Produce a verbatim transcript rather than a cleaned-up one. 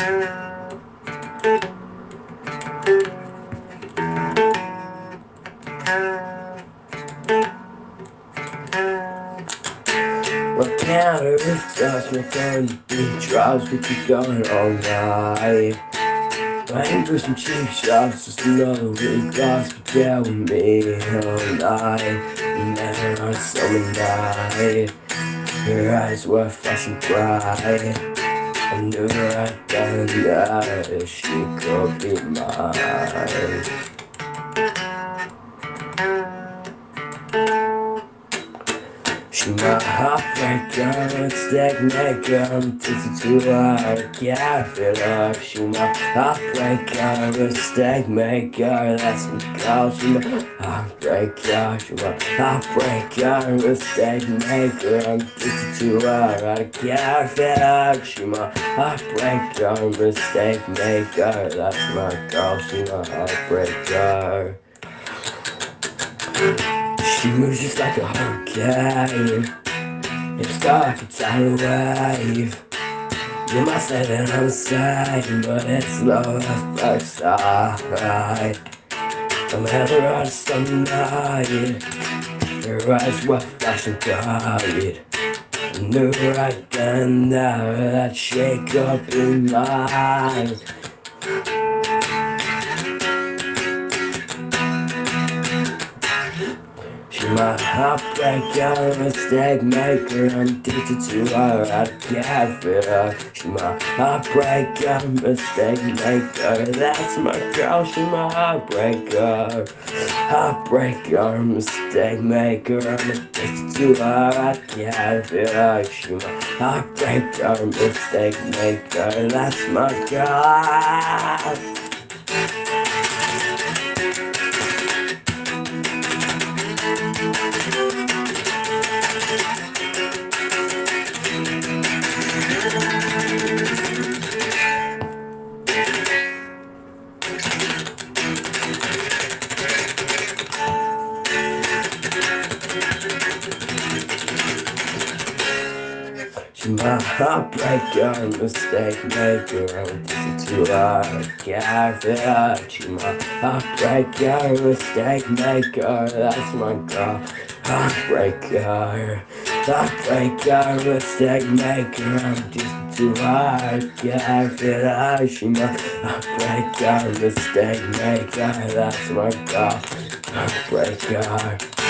What counter does my phone beat drops with you going all night? Playing for some cheap shots, just another week lost, but yeah, with me all night. You never on summer night. Your eyes were flashing bright. I knew right then that she could be mine. She my heartbreaker, mistake maker, I'm addicted to her, I can't feel her. She my heartbreaker, mistake maker, that's me girl. She my heartbreaker, she my heartbreaker, mistake maker, I'm addicted to her, I can't feel her. She my heartbreaker, mistake maker, that's my girl. She my heartbreaker. She moves just like a hurricane. It's dark like a tidal wave. You might say that I'm insane, but it's love at first sight. I'm having a summer night. Your eyes were flashing bright. I knew right then that shake up in mine. She my heartbreaker, mistake maker, I'm addicted to her, I can't feel her. She my heartbreaker, mistake maker, that's my girl. She my heartbreaker, heartbreaker, mistake maker, I'm addicted to her, I can't feel her. She my heartbreaker, mistake maker, that's my girl. She my heartbreaker, mistake maker, I'm addicted to her, I can't feel her. She my heartbreaker, mistake maker, that's my girl. Heartbreaker, heartbreaker, mistake maker, I'm addicted to her, I can't feel her. She my heartbreaker, mistake maker, that's my girl. Heartbreaker.